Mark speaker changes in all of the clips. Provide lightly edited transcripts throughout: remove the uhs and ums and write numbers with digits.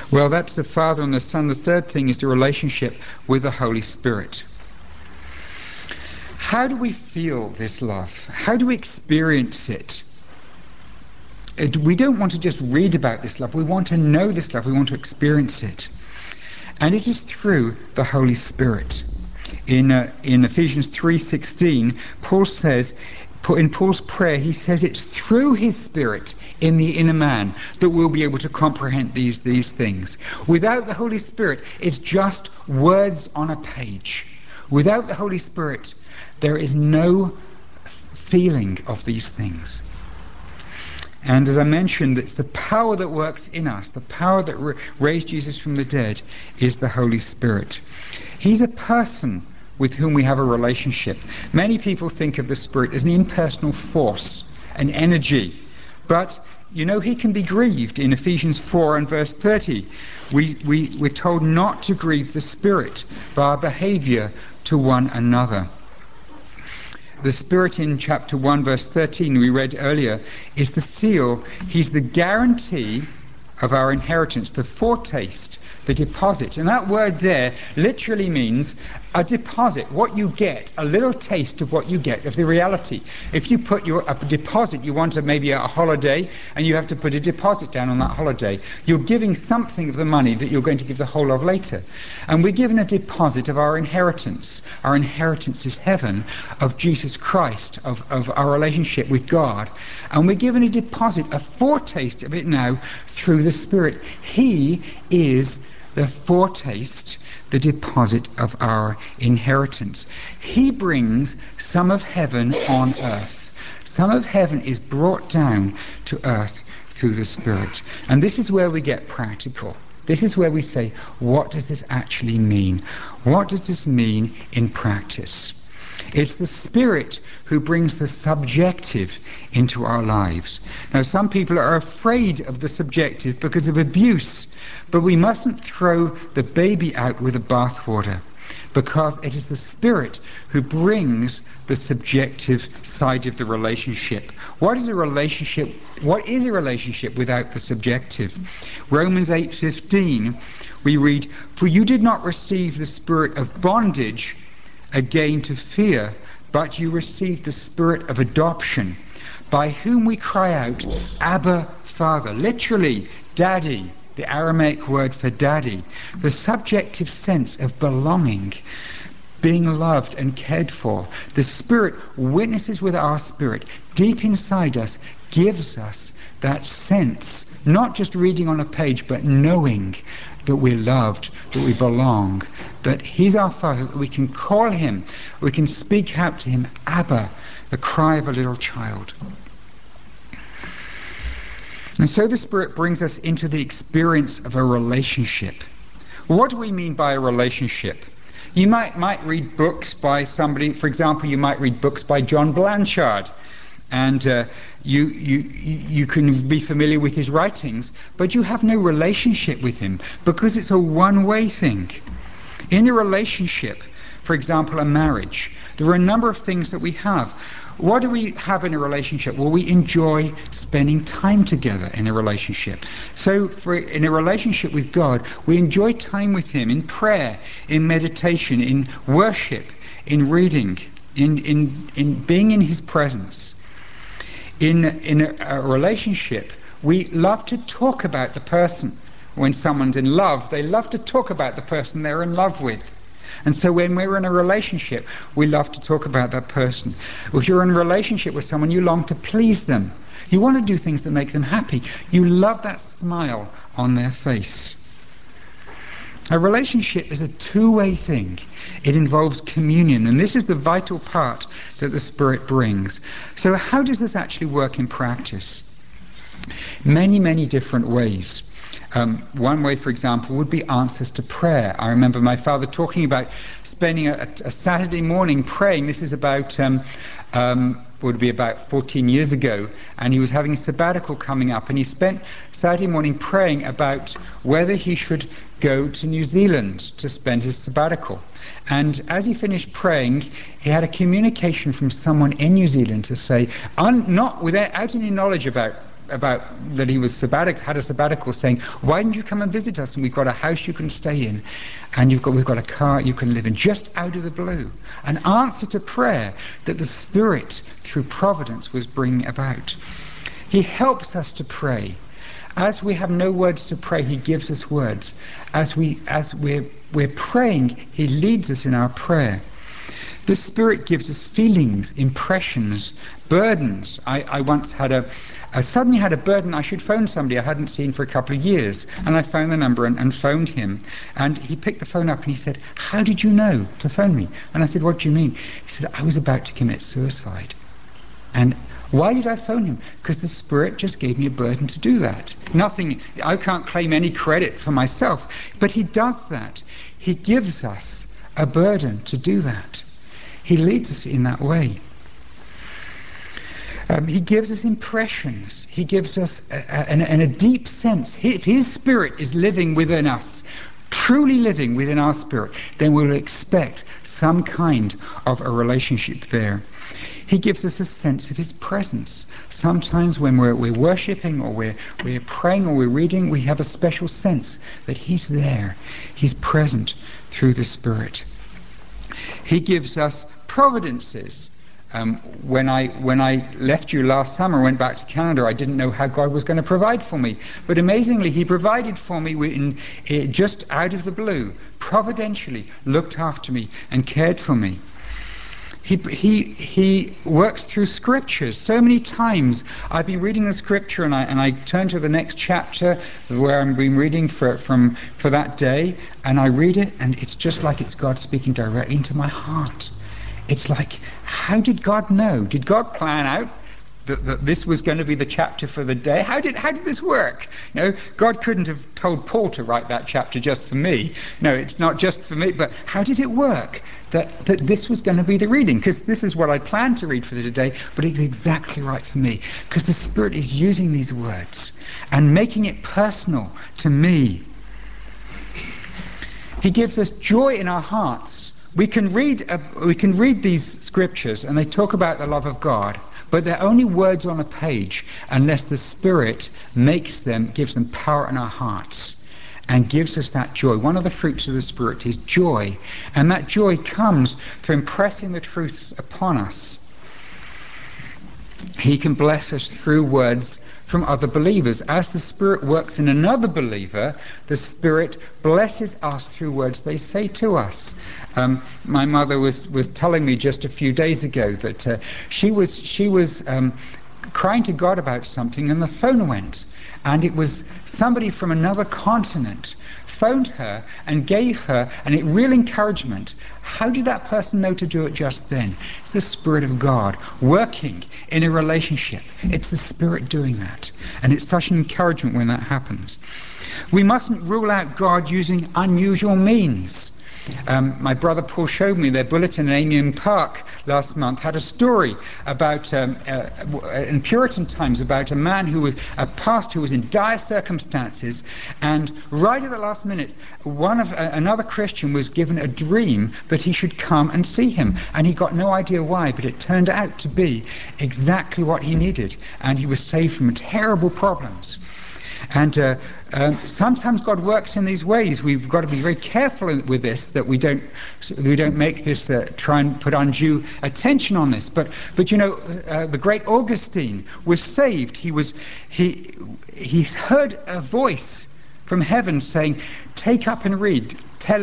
Speaker 1: Well, that's the Father and the Son. The third thing is the relationship with the Holy Spirit. How do we feel this love? How do we experience it? We don't want to just read about this love. We want to know this love. We want to experience it. And it is through the Holy Spirit. In Ephesians 3:16, Paul says, in Paul's prayer, he says it's through his Spirit in the inner man that we'll be able to comprehend these things. Without the Holy Spirit, it's just words on a page. Without the Holy Spirit, there is no feeling of these things. And as I mentioned, it's the power that works in us, the power that raised Jesus from the dead, is the Holy Spirit. He's a person with whom we have a relationship. Many people think of the Spirit as an impersonal force, an energy. But, you know, he can be grieved. In Ephesians 4 and verse 30, we're told not to grieve the Spirit by our behavior to one another. The Spirit in chapter 1 verse 13 we read earlier is the seal. He's the guarantee of our inheritance, the foretaste, the deposit. And that word there literally means a deposit, what you get, a little taste of what you get, of the reality. If you put a deposit, you want maybe a holiday, and you have to put a deposit down on that holiday, you're giving something of the money that you're going to give the whole of later. And we're given a deposit of our inheritance. Our inheritance is heaven, of Jesus Christ, of our relationship with God. And we're given a deposit, a foretaste of it now through the Spirit. He is the foretaste, the deposit of our inheritance. He brings some of heaven on earth. Some of heaven is brought down to earth through the Spirit. And this is where we get practical. This is where we say, what does this actually mean? What does this mean in practice? It's the Spirit who brings the subjective into our lives. Now, some people are afraid of the subjective because of abuse, but we mustn't throw the baby out with the bathwater, because it is the Spirit who brings the subjective side of the relationship. What is a relationship? What is a relationship without the subjective? Romans 8:15, we read, "For you did not receive the spirit of bondage again to fear, but you received the spirit of adoption, by whom we cry out, Abba, Father." Literally, daddy, the Aramaic word for daddy. The subjective sense of belonging, being loved and cared for. The Spirit witnesses with our spirit. Deep inside us, gives us that sense, not just reading on a page, but knowing that we're loved, that we belong, that He's our Father, that we can call Him, we can speak out to Him, Abba, the cry of a little child. And so the Spirit brings us into the experience of a relationship. What do we mean by a relationship? You might read books by somebody, for example, you might read books by John Blanchard, and you can be familiar with his writings, but you have no relationship with him because it's a one-way thing. In a relationship, for example, a marriage, there are a number of things that we have. What do we have in a relationship? Well, we enjoy spending time together in a relationship. So in a relationship with God, we enjoy time with Him in prayer, in meditation, in worship, in reading, in being in His presence. In a relationship, we love to talk about the person. When someone's in love, they love to talk about the person they're in love with. And so when we're in a relationship, we love to talk about that person. If you're in a relationship with someone, you long to please them. You want to do things that make them happy. You love that smile on their face. A relationship is a two-way thing. It involves communion, and this is the vital part that the Spirit brings. So how does this actually work in practice? Many, many different ways. One way, for example, would be answers to prayer. I remember my father talking about spending a Saturday morning praying. This is about, would be about 14 years ago, and he was having a sabbatical coming up, and he spent Saturday morning praying about whether he should go to New Zealand to spend his sabbatical. And as he finished praying, he had a communication from someone in New Zealand to say, not without any knowledge about about that he was had a sabbatical, saying, "Why didn't you come and visit us? And we've got a house you can stay in, and we've got a car you can live in." Just out of the blue, an answer to prayer that the Spirit, through providence, was bringing about. He helps us to pray. As we have no words to pray, he gives us words. As we're praying, he leads us in our prayer. The Spirit gives us feelings, impressions, burdens. I once I suddenly had a burden. I should phone somebody I hadn't seen for a couple of years. And I found the number and phoned him. And he picked the phone up and he said, "How did you know to phone me?" And I said, "What do you mean?" He said, "I was about to commit suicide." And why did I phone him? Because the Spirit just gave me a burden to do that. Nothing, I can't claim any credit for myself, but he does that. He gives us a burden to do that. He leads us in that way. He gives us impressions. He gives us a deep sense. If his Spirit is living within us, truly living within our spirit, then we'll expect some kind of a relationship there. He gives us a sense of his presence. Sometimes when we're worshipping or we're praying or we're reading, we have a special sense that he's there. He's present through the Spirit. He gives us providences. When I left you last summer, went back to Canada, I didn't know how God was going to provide for me. But amazingly, he provided for me just out of the blue, providentially looked after me and cared for me. He works through scriptures. So many times I've been reading the scripture and I turn to the next chapter where I've been reading for that day, and I read it and it's just like it's God speaking directly into my heart. It's like, how did God know? Did God plan out that this was going to be the chapter for the day? How did this work? God couldn't have told Paul to write that chapter just for me. No, it's not just for me, but how did it work that this was going to be the reading? Because this is what I planned to read for today, but it's exactly right for me, because the Spirit is using these words and making it personal to me. He gives us joy in our hearts. We can read these scriptures and they talk about the love of God, but they're only words on a page unless the Spirit gives them power in our hearts and gives us that joy. One of the fruits of the Spirit is joy, and that joy comes through impressing the truths upon us. He can bless us through words from other believers. As the Spirit works in another believer, the Spirit blesses us through words they say to us. My mother was telling me just a few days ago that she was crying to God about something, and the phone went, and it was somebody from another continent phoned her and gave her a real encouragement. How did that person know to do it just then? The Spirit of God working in a relationship. It's the Spirit doing that. And it's such an encouragement when that happens. We mustn't rule out God using unusual means. My brother Paul showed me their bulletin in Amiens Park last month had a story about, in Puritan times, about a pastor who was in dire circumstances, and right at the last minute, another Christian was given a dream that he should come and see him, and he got no idea why, but it turned out to be exactly what he needed, and he was saved from terrible problems. And sometimes God works in these ways. We've got to be very careful with this, that we don't make this try and put undue attention on this. But the great Augustine was saved. He heard a voice from heaven saying, "Take up and read."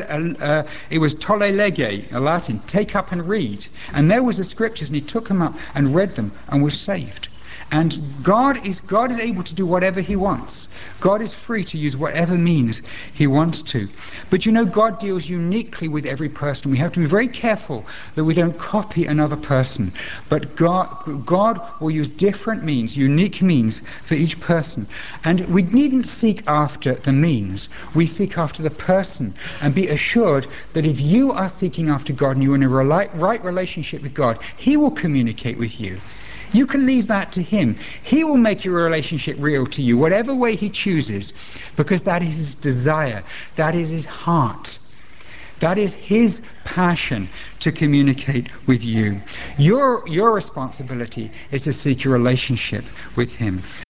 Speaker 1: It was tolle lege, a Latin, take up and read. And there was the scriptures, and he took them up and read them and was saved. And God is able to do whatever he wants. God is free to use whatever means he wants to. But God deals uniquely with every person. We have to be very careful that we don't copy another person. But God will use different means, unique means for each person. And we needn't seek after the means. We seek after the person, and be assured that if you are seeking after God and you're in a right relationship with God, he will communicate with you. You can leave that to him. He will make your relationship real to you, whatever way he chooses, because that is his desire. That is his heart. That is his passion to communicate with you. Your responsibility is to seek a relationship with him.